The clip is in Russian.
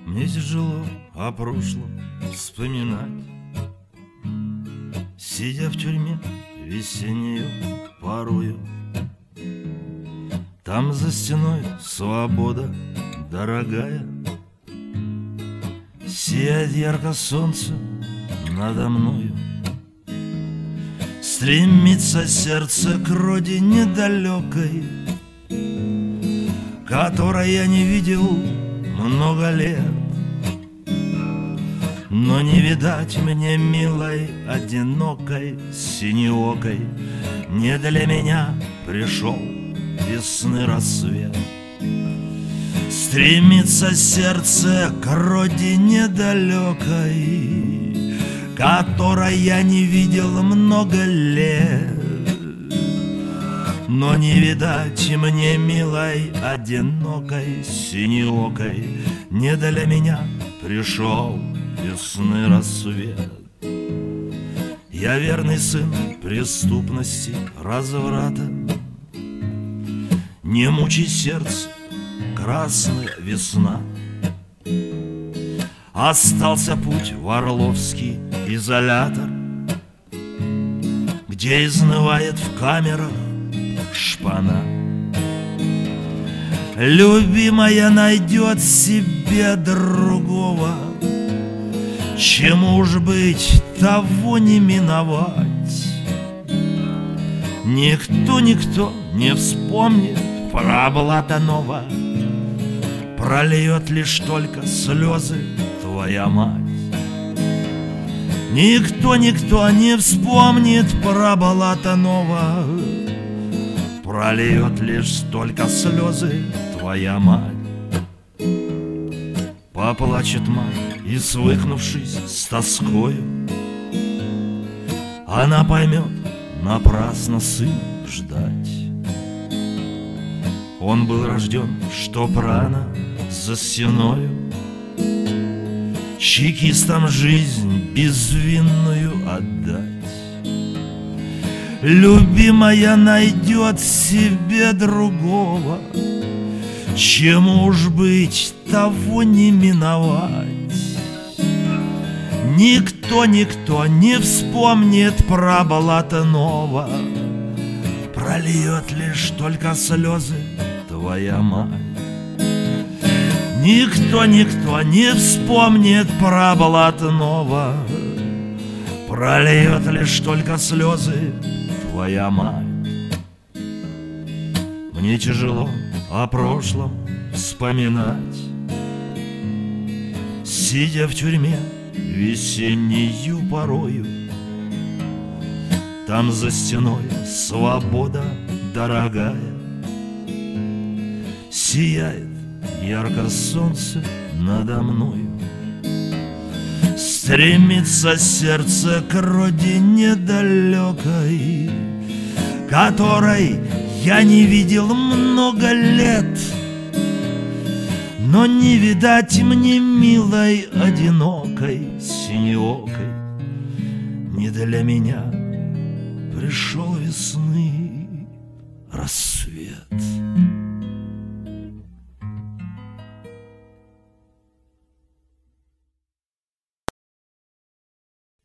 Мне тяжело о прошлом вспоминать, сидя в тюрьме весеннюю порою. Там за стеной свобода дорогая, сияет ярко солнце надо мною. Стремится сердце к родине далекой, которой я не видел много лет. Но не видать мне милой, одинокой, синеокой. Не для меня пришел весны рассвет. Стремится сердце к родине далекой, которой я не видел много лет. Но не видать мне милой, одинокой, синеокой. Не для меня пришел весны рассвет. Я верный сын преступности, разврата. Не мучай сердце, красная весна. Остался путь в Орловский изолятор, где изнывает в камерах шпана. Любимая найдет себе другого, чему уж быть, того не миновать. Никто не вспомнит про Блатанова, прольет лишь только слезы твоя мать. Никто не вспомнит про Блатанова, прольет лишь только слезы твоя мать. Поплачет мать и, свыкнувшись с тоскою, она поймет, напрасно сын ждать. Он был рожден, чтоб рано за стеною чекистам жизнь безвинную отдать. Любимая найдет себе другого, чему уж быть, того не миновать. Никто не вспомнит про Блатанова, прольет лишь только слезы твоя мать. Никто не вспомнит про Блатанова, прольет лишь только слезы твоя мать. Мне тяжело о прошлом вспоминать, сидя в тюрьме весеннюю порою. Там за стеной свобода дорогая, сияет ярко солнце надо мною. Стремится сердце к родине далекой, которой я не видел много лет. Но не видать мне милой, одинокой, синеокой. Не для меня пришел весны рассвет.